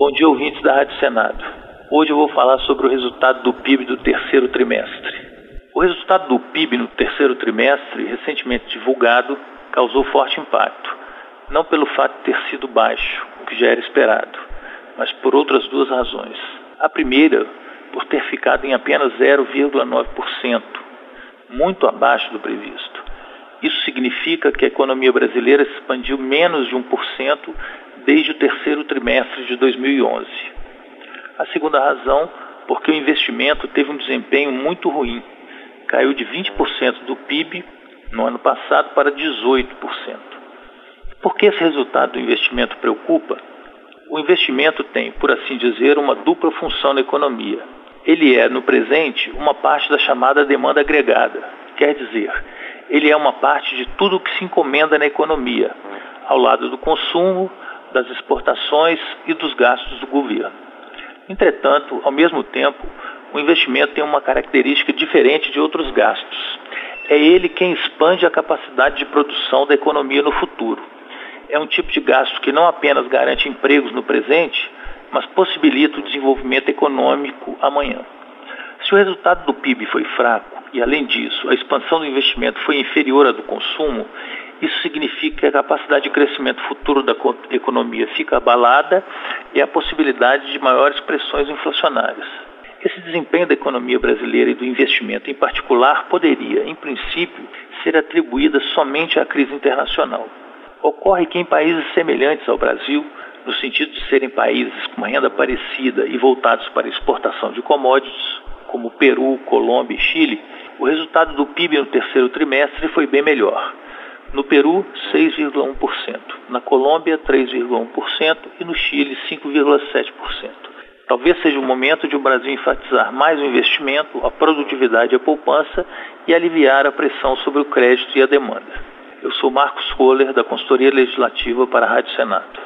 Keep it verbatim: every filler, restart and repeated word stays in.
Bom dia, ouvintes da Rádio Senado. Hoje eu vou falar sobre o resultado do P I B do terceiro trimestre. O resultado do P I B no terceiro trimestre, recentemente divulgado, causou forte impacto. Não pelo fato de ter sido baixo, o que já era esperado, mas por outras duas razões. A primeira, por ter ficado em apenas zero vírgula nove por cento, muito abaixo do previsto. Isso significa que a economia brasileira se expandiu menos de um por cento desde o terceiro trimestre de dois mil e onze. A segunda razão, porque o investimento teve um desempenho muito ruim. Caiu de vinte por cento do P I B no ano passado para dezoito por cento. Por que esse resultado do investimento preocupa? O investimento tem, por assim dizer, uma dupla função na economia. Ele é, no presente, uma parte da chamada demanda agregada. Quer dizer, ele é uma parte de tudo o que se encomenda na economia, ao lado do consumo, das exportações e dos gastos do governo. Entretanto, ao mesmo tempo, o investimento tem uma característica diferente de outros gastos. É ele quem expande a capacidade de produção da economia no futuro. É um tipo de gasto que não apenas garante empregos no presente, mas possibilita o desenvolvimento econômico amanhã. Se o resultado do P I B foi fraco e, além disso, a expansão do investimento foi inferior à do consumo, isso significa que a capacidade de crescimento futuro da economia fica abalada e há a possibilidade de maiores pressões inflacionárias. Esse desempenho da economia brasileira e do investimento em particular poderia, em princípio, ser atribuída somente à crise internacional. Ocorre que em países semelhantes ao Brasil, no sentido de serem países com uma renda parecida e voltados para a exportação de commodities, como Peru, Colômbia e Chile, o resultado do P I B no terceiro trimestre foi bem melhor. No Peru, seis vírgula um por cento, na Colômbia, três vírgula um por cento e no Chile, cinco vírgula sete por cento. Talvez seja o momento de o Brasil enfatizar mais o investimento, a produtividade e a poupança e aliviar a pressão sobre o crédito e a demanda. Eu sou Marcos Kohler, da Consultoria Legislativa para a Rádio Senado.